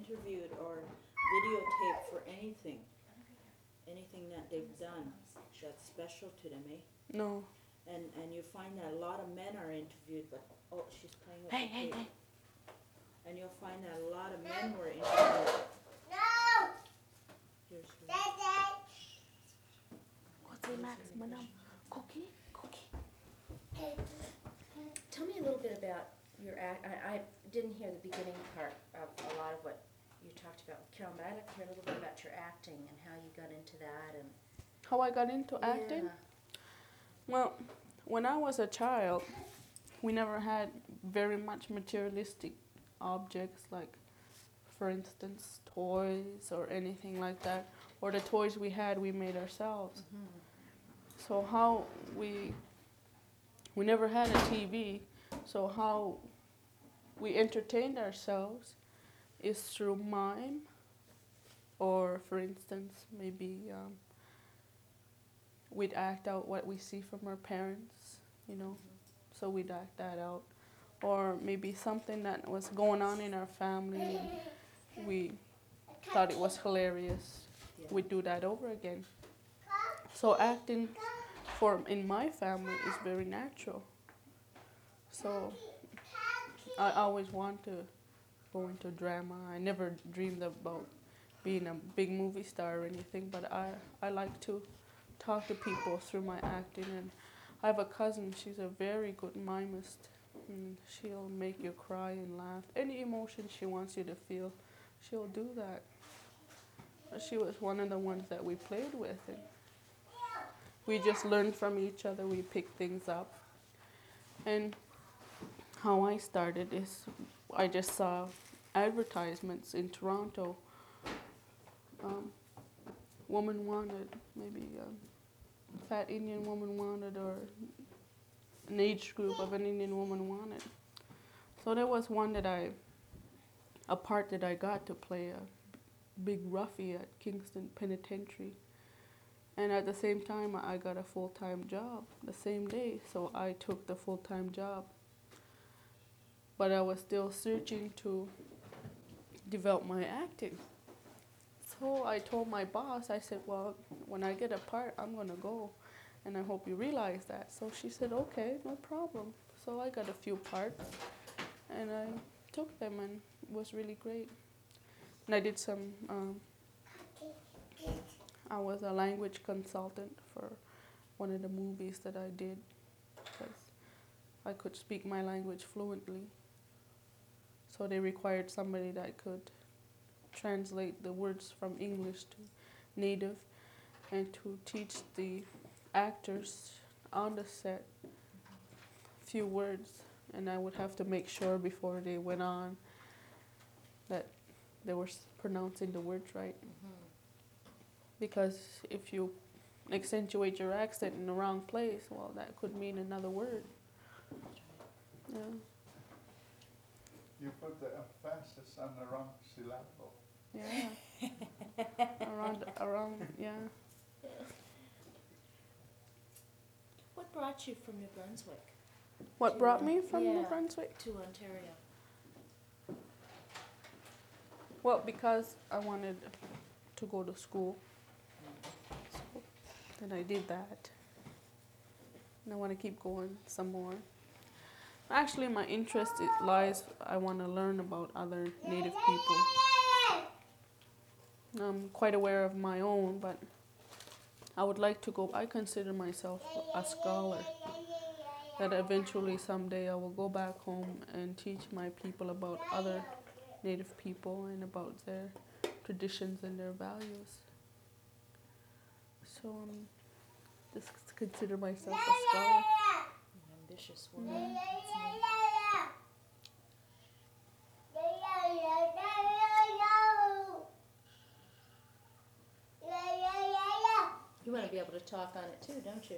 interviewed or videotaped for anything that they've done that's special to them, eh? No. And you find that a lot of men are interviewed, but she's playing with Hey, the hey, tape. hey. And you'll find that a lot of men were interviewed. No. Here's her. What's it, Max? Madam? Cookie? Cookie. Tell me a little bit about your act. I didn't hear the beginning part of a lot of what you talked about with Carol, but I'd like to hear a little bit about your acting and how you got into that. And How I got into acting? Yeah. Well, when I was a child, we never had very much materialistic objects, like, for instance, toys or anything like that. Or the toys we had, we made ourselves. So how we never had a TV, so how we entertained ourselves is through mime, or for instance, maybe we'd act out what we see from our parents, you know, so we'd act that out. Or maybe something that was going on in our family and we thought it was hilarious, we'd do that over again. So acting in my family is very natural. So I always want to go into drama. I never dreamed about being a big movie star or anything, but I like to talk to people through my acting. And I have a cousin, she's a very good mimist. And she'll make you cry and laugh. Any emotion she wants you to feel, she'll do that. She was one of the ones that we played with. And we just learned from each other, we picked things up. And how I started is I just saw advertisements in Toronto. Woman wanted, maybe a fat Indian woman wanted, or an age group of an Indian woman wanted. So there was one a part that I got to play a big roughie at Kingston Penitentiary. And at the same time, I got a full-time job the same day, so I took the full-time job. But I was still searching to develop my acting. So I told my boss, I said, well, when I get a part, I'm going to go, and I hope you realize that. So she said, okay, no problem. So I got a few parts, and I took them, and it was really great. And I did some, I was a language consultant for one of the movies that I did, because I could speak my language fluently. So they required somebody that could translate the words from English to native and to teach the actors on the set a few words. And I would have to make sure before they went on that they were pronouncing the words right. Because if you accentuate your accent in the wrong place, well, that could mean another word. Yeah. You put the emphasis on the wrong syllable. Yeah. around, yeah. What brought you from New Brunswick What brought me from New yeah, Brunswick? to Ontario? Well, because I wanted to go to school. So then I did that. And I want to keep going some more. Actually, my interest lies, I want to learn about other Native people. I'm quite aware of my own, but I would like to go. I consider myself a scholar. That eventually someday I will go back home and teach my people about other Native people and about their traditions and their values. So just consider myself a scholar. Ambitious woman. You want to be able to talk on it too, don't you?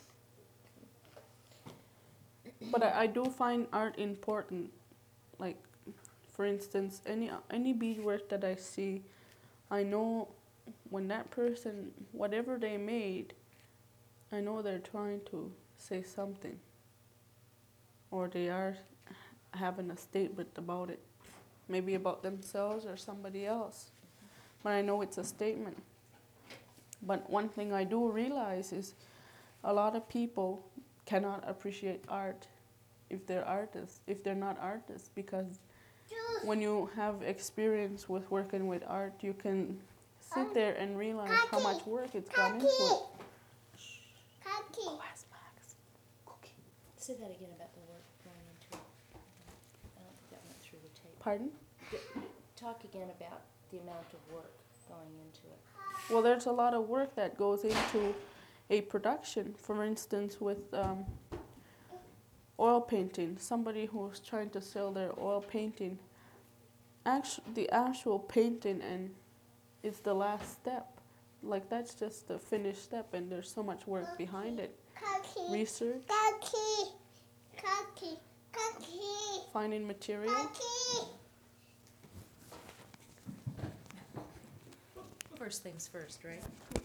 But I do find art important. Like, for instance, any beadwork that I see, I know when that person, whatever they made, I know they're trying to say something. Or they are having a statement about it. maybe about themselves or somebody else. But I know it's a statement. But one thing I do realize is a lot of people cannot appreciate art if they're artists, if they're not artists, because when you have experience with working with art, you can sit there and realize how much work it's gone into it. Say that again about the work going into it. I don't think that went through the tape. Pardon? Talk again about the amount of work going into it. Well, there's a lot of work that goes into a production. For instance, with oil painting, somebody who's trying to sell their oil painting, the actual painting and is the last step. Like that's just the finished step, and there's so much work behind it. Research, finding material. First things first, right?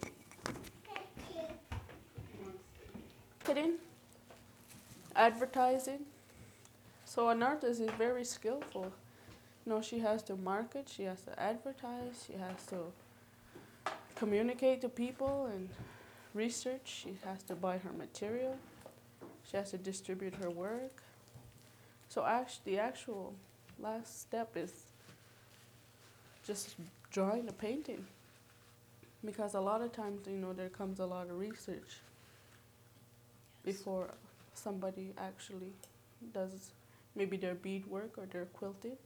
Marketing, advertising. So an artist is very skillful. You know, she has to market, she has to advertise, she has to communicate to people and research, she has to buy her material, she has to distribute her work. So the actual last step is just drawing a painting. Because a lot of times, you know, there comes a lot of research before somebody actually does maybe their beadwork or their quilting.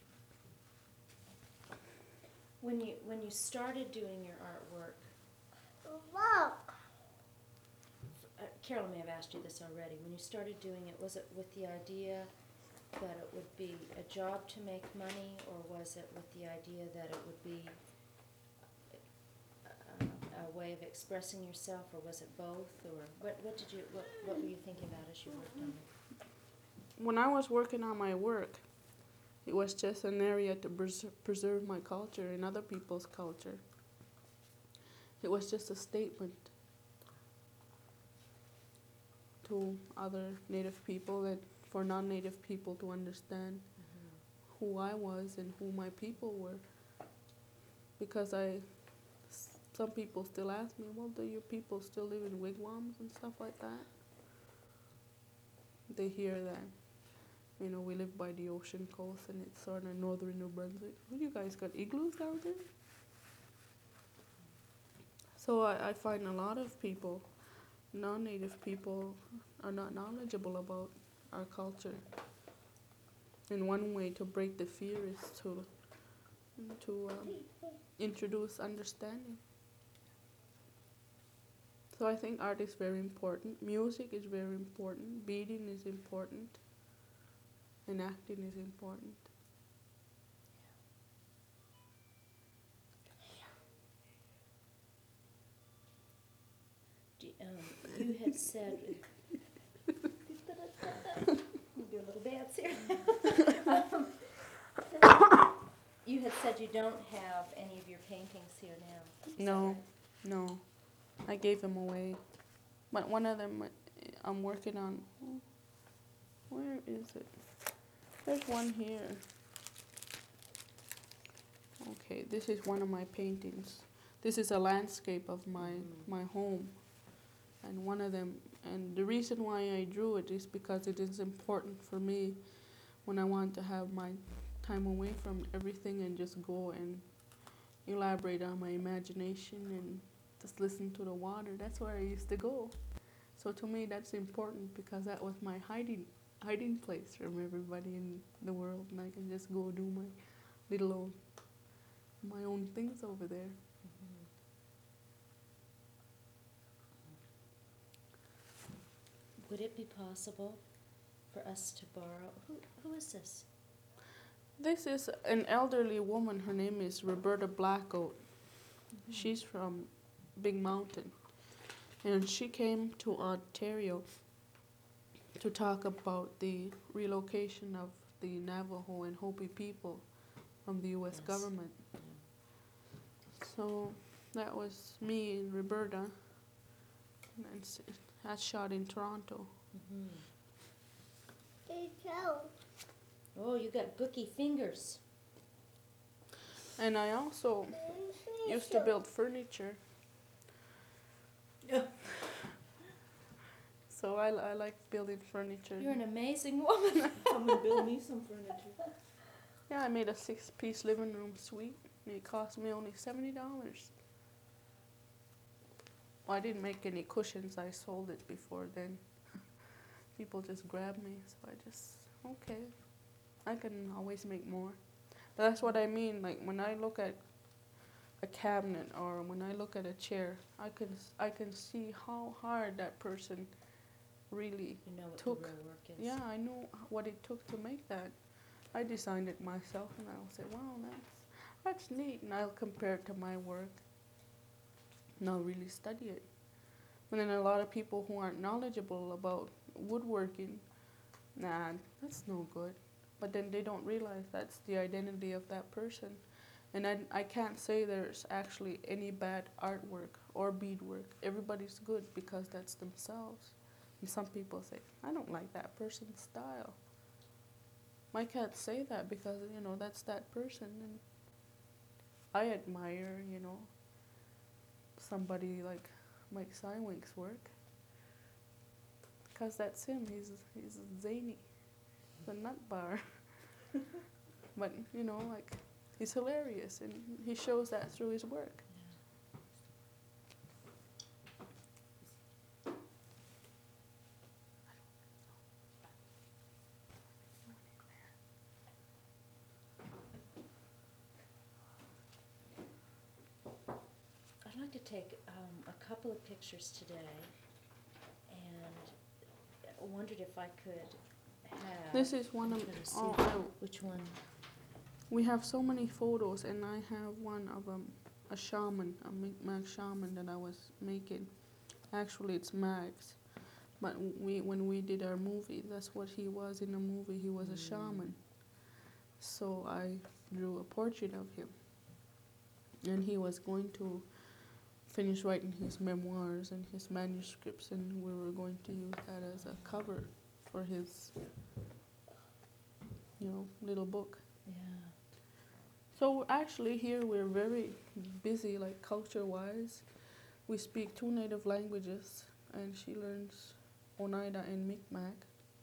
When you started doing your artwork, Carol may have asked you this already. When you started doing it, was it with the idea that it would be a job to make money, or was it with the idea that it would be a way of expressing yourself, or was it both, or what were you thinking about as you worked on it? When I was working on my work, it was just an area to preserve my culture and other people's culture. It was just a statement to other Native people and for non-Native people to understand who I was and who my people were. Because some people still ask me, well, do your people still live in wigwams and stuff like that? They hear that, you know, we live by the ocean coast and it's sort of northern New Brunswick. What, you guys got igloos down there? So I find a lot of people, non-Native people, are not knowledgeable about our culture. And one way to break the fear is to introduce understanding. So I think art is very important. Music is very important. Beading is important. And acting is important. You had said... You do a little dance here. You had said you don't have any of your paintings here now. Is that No, right? no. I gave them away. But one of them I'm working on. Where is it? There's one here. Okay, this is one of my paintings. This is a landscape of my home. And one of them, and the reason why I drew it is because it is important for me when I want to have my time away from everything and just go and elaborate on my imagination and just listen to the water. That's where I used to go. So to me that's important because that was my hiding place from everybody in the world, and I can just go do my own things over there. Would it be possible for us to borrow... Who is this? This is an elderly woman. Her name is Roberta Blackout. She's from Big Mountain. And she came to Ontario to talk about the relocation of the Navajo and Hopi people from the U.S. government. So that was me and Roberta. And that's shot in Toronto. Oh, you got booky fingers. And I also used to build furniture. Yeah. So I like building furniture. You're an amazing woman. Come and build me some furniture. Yeah, I made a 6-piece living room suite. And it cost me only $70. Well, I didn't make any cushions. I sold it before then. People just grabbed me, so I just, okay, I can always make more. But that's what I mean, like when I look at a cabinet or when I look at a chair, I can see how hard that person really, You know what Took- the real work is. yeah, I know what it took to make that. I designed it myself and I'll say, wow, that's neat, and I'll compare it to my work and I'll really study it. And then a lot of people who aren't knowledgeable about woodworking, nah, that's no good. But then they don't realize that's the identity of that person. And I can't say there's actually any bad artwork or beadwork. Everybody's good because that's themselves. And some people say, I don't like that person's style. I can't say that because, that's that person. And I admire, somebody like Mike Seiwink's work. Because that's him. He's zany. The nut bar. But, like, he's hilarious, and he shows that through his work. I'd like to take a couple of pictures today, and I wondered if I could have. This is one I'm of, gonna see oh, which one. we have so many photos, and I have one of a shaman, a Mi'kmaq shaman that I was making. Actually, it's Max. But when we did our movie, that's what he was in the movie. He was a shaman. So I drew a portrait of him. And he was going to finish writing his memoirs and his manuscripts, and we were going to use that as a cover for his, little book. Yeah. So actually here we're very busy, like culture-wise. We speak 2 native languages, and she learns Oneida and Mi'kmaq.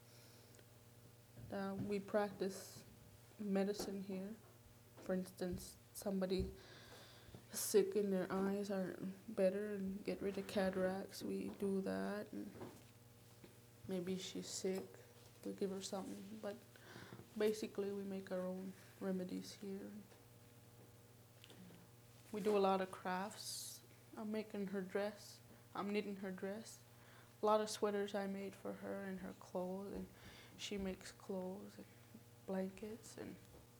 We practice medicine here. For instance, somebody sick in their eyes are better and get rid of cataracts, we do that. And maybe she's sick, we give her something. But basically we make our own remedies here. We do a lot of crafts. I'm making her dress. I'm knitting her dress. A lot of sweaters I made for her and her clothes, and she makes clothes and blankets. And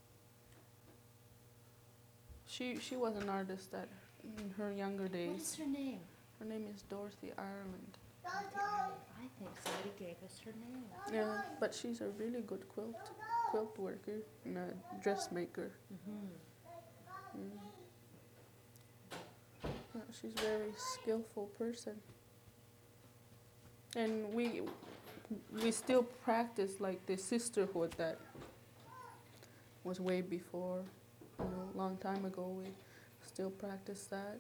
she was an artist in her younger What days. is her name? Her name is Dorothy Ireland. I think somebody gave us her name. Yeah, but she's a really good quilt worker and a dressmaker. Mm-hmm. Yeah, she's a very skillful person. And we still practice like the sisterhood that was way before, long time ago. We still practice that.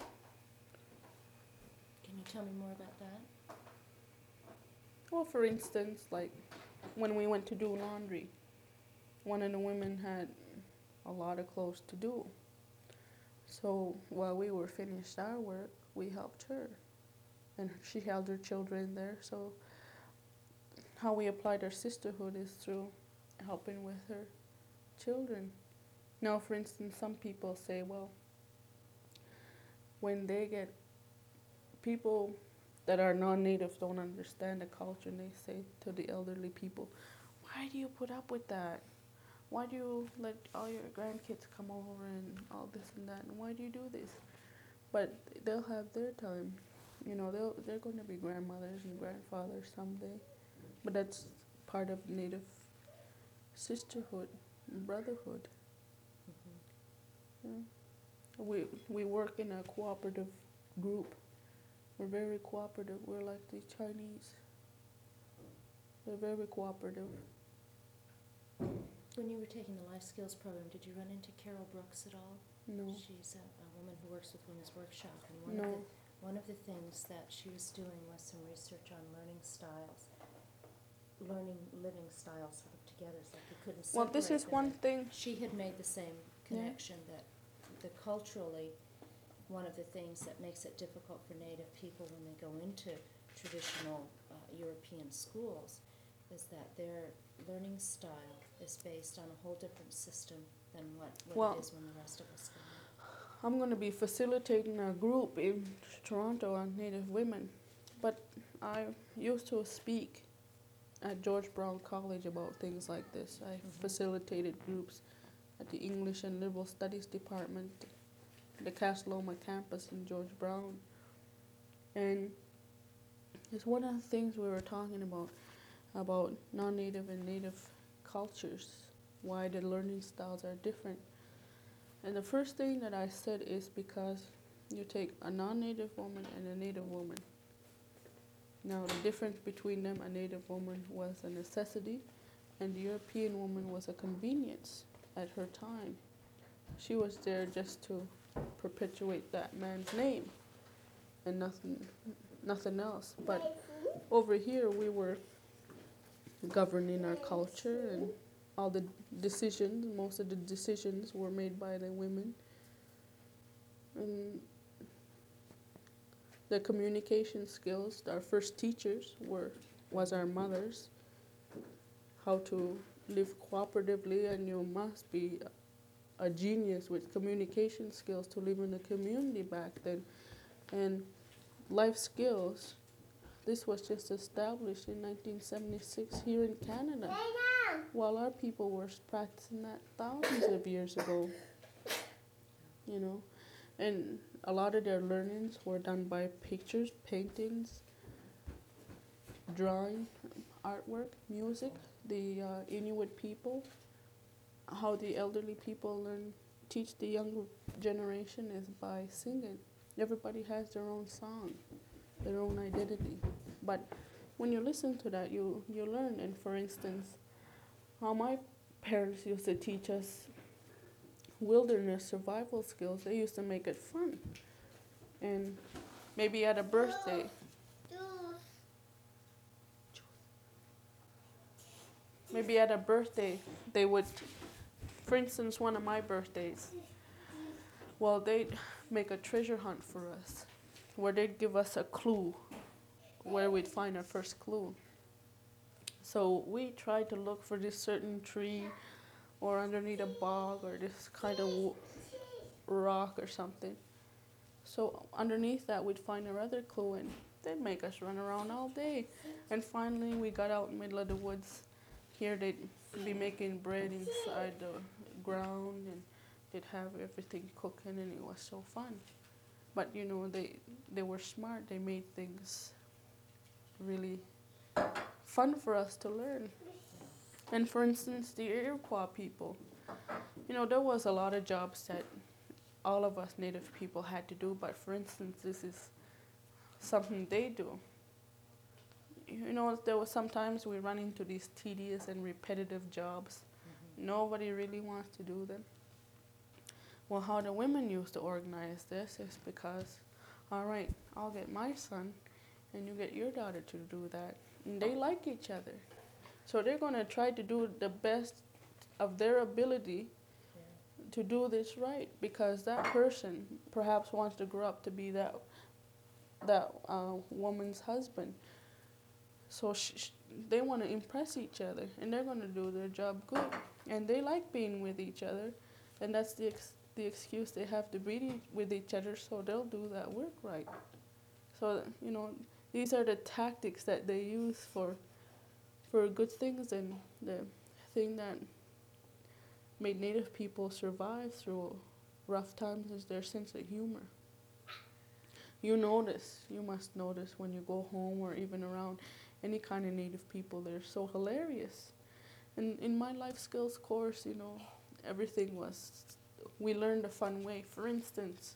Can you tell me more about that? Well, for instance, like when we went to do laundry, one of the women had a lot of clothes to do. So while we were finished our work, we helped her. And she held her children there. So how we applied our sisterhood is through helping with her children. Now, for instance, some people say, well, when they get people that are non-native don't understand the culture, and they say to the elderly people, why do you put up with that? Why do you let all your grandkids come over and all this and that? And why do you do this? But they'll have their time. They're going to be grandmothers and grandfathers someday. But that's part of Native sisterhood and brotherhood. Yeah. We work in a cooperative group. We're very cooperative. We're like the Chinese. They're very cooperative. when you were taking the life skills program, did you run into Carol Brooks at all? No. She's a woman who works with Women's Workshop, and No. one of the things that she was doing was some research on learning styles, living styles sort of together, so you couldn't separate Well, this is them. one thing. She had made the same connection that culturally, one of the things that makes it difficult for Native people when they go into traditional European schools is that their learning style is based on a whole different system than what Well, it is when the rest of us go. I'm going to be facilitating a group in Toronto on Native women, but I used to speak at George Brown College about things like this. I facilitated groups at the English and Liberal Studies Department, the Casa Loma campus in George Brown. And it's one of the things we were talking about non-Native and Native cultures, why the learning styles are different. And the first thing that I said is because you take a non-Native woman and a Native woman. Now the difference between them, a Native woman was a necessity and the European woman was a convenience at her time. She was there just to perpetuate that man's name and nothing else. But over here we were governing our culture, and all the decisions, most of the decisions were made by the women. And the communication skills, our first teachers was our mothers, how to live cooperatively, and you must be a genius with communication skills to live in the community back then. And life skills, this was just established in 1976 here in Canada, while our people were practicing that thousands of years ago, you know. And a lot of their learnings were done by pictures, paintings, drawing, artwork, music. The Inuit people, how the elderly people teach the younger generation is by singing. Everybody has their own song, their own identity. But when you listen to that, you learn. And for instance, how my parents used to teach us wilderness survival skills, they used to make it fun. And maybe at a birthday, they would, for instance, one of my birthdays, well, they'd make a treasure hunt for us, where they'd give us a clue, where we'd find our first clue. So we tried to look for this certain tree, or underneath a bog, or this kind of rock or something. So underneath that, we'd find another clue, and they'd make us run around all day. And finally, we got out in the middle of the woods. Here, they'd be making bread inside the ground, and they'd have everything cooking, and it was so fun. But, you know, they were smart. They made things really fun for us to learn. And for instance, the Iroquois people, you know, there was a lot of jobs that all of us Native people had to do, but for instance, this is something they do. You know, there was sometimes we run into these tedious and repetitive jobs. Nobody really wants to do them. Well, how the women used to organize this is because, all right, I'll get my son, and you get your daughter to do that. And they like each other. So they're going to try to do the best of their ability to do this right, because that person perhaps wants to grow up to be that woman's husband. So they want to impress each other, and they're going to do their job good. And they like being with each other, and that's the excuse they have to be with each other, so they'll do that work right. So, you know, these are the tactics that they use for good things, and the thing that made Native people survive through rough times is their sense of humor. You must notice when you go home or even around any kind of Native people, they're so hilarious. And in my life skills course, you know, we learned a fun way. For instance,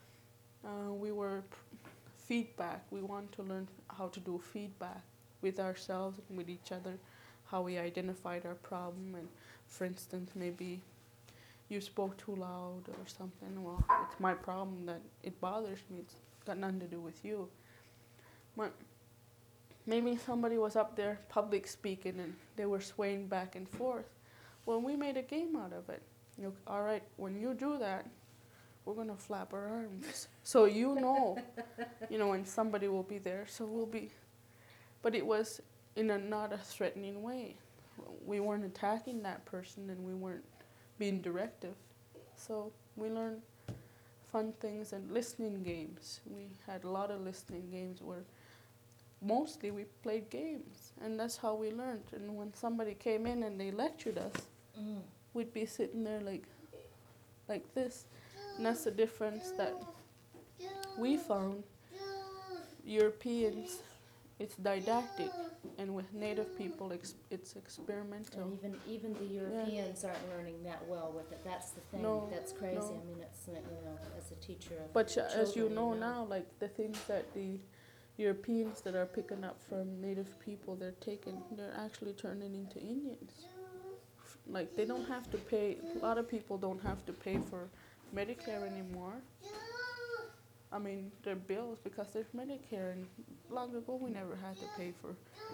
feedback. We want to learn how to do feedback with ourselves and with each other, how we identified our problem. And for instance, maybe you spoke too loud or something. Well, it's my problem that it bothers me. It's got nothing to do with you. But maybe somebody was up there public speaking and they were swaying back and forth. Well, we made a game out of it. All right, when you do that, we're gonna flap our arms. So and somebody will be there. So we'll be, but it was in a not a threatening way. We weren't attacking that person and we weren't being directive. So we learned fun things and listening games. We had a lot of listening games where mostly we played games, and that's how we learned. And when somebody came in and they lectured us, we'd be sitting there like this. And that's the difference that we found. Europeans, it's didactic, and with Native people, it's experimental. And even the Europeans aren't learning that well with it. That's the thing. No, That's crazy. no. I mean, it's as a teacher of But as you children, know now, like the things that the Europeans that are picking up from Native people, they're actually turning into Indians. Like they don't have to pay. A lot of people don't have to pay for Medicare anymore. I mean, their bills because there's Medicare, and long ago we never had to pay for,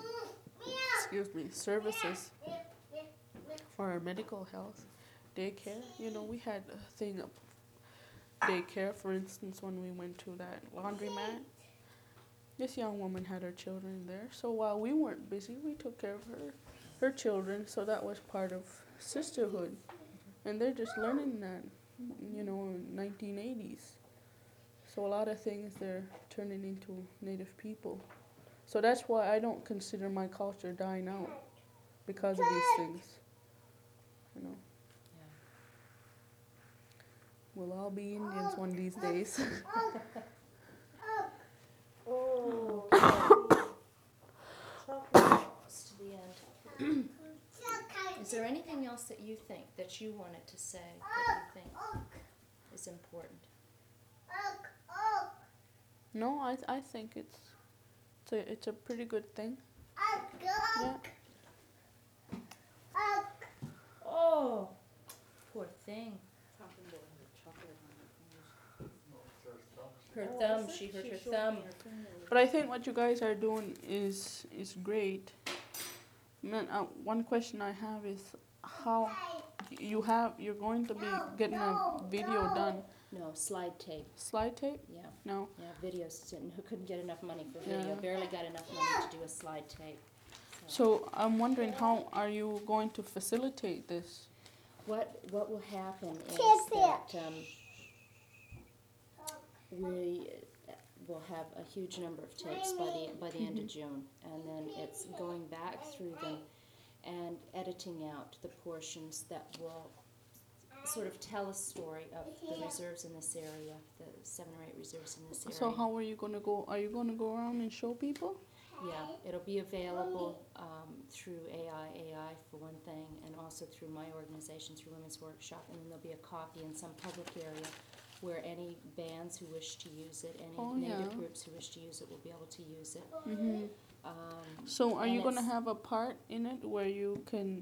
services for our medical health, daycare. We had a thing of daycare, for instance, when we went to that laundromat. This young woman had her children there, so while we weren't busy, we took care of her children. So that was part of sisterhood, and they're just learning that, in 1980s. So a lot of things they're turning into Native people. So that's why I don't consider my culture dying out because of these things. Yeah. We'll all be Indians one of these days. Oh. Close to the end. Is there anything else that you think that you wanted to say that you think is important? No, I think it's a pretty good thing. Yeah. Oh, poor thing. Talking about her chocolate on Her thumb. She hurt her thumb. But I think what you guys are doing is great. And then, one question I have is how you're going to be getting a video done. No, slide tape. Slide tape? Yeah. No. Yeah, videos. Who couldn't get enough money for video? Yeah. Barely got enough money to do a slide tape. So I'm wondering, how are you going to facilitate this? What will happen is that we will have a huge number of tapes by the end of June, and then it's going back through them and editing out the portions that will sort of tell a story of the reserves in this area, the 7 or 8 reserves in this area. So how are you going to go? Are you going to go around and show people? Yeah, it'll be available through AI for one thing, and also through my organization, through Women's Workshop, and then there'll be a copy in some public area where any bands who wish to use it, any Native groups who wish to use it will be able to use it. Mm-hmm. So are you going to have a part in it where you can,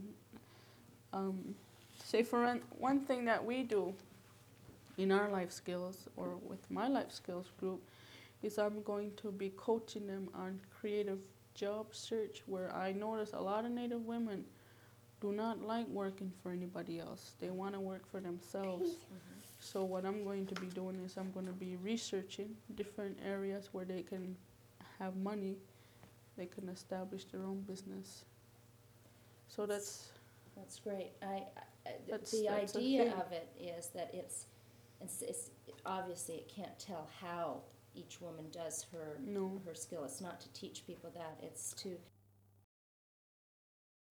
say for one thing that we do in our life skills, or with my life skills group, is I'm going to be coaching them on creative job search, where I notice a lot of Native women do not like working for anybody else. They want to work for themselves. Mm-hmm. So what I'm going to be doing is I'm going to be researching different areas where they can have money, they can establish their own business. So that's great. That's The a idea thing. of it is that it's obviously it can't tell how each woman does her No. skill. It's not to teach people that. It's to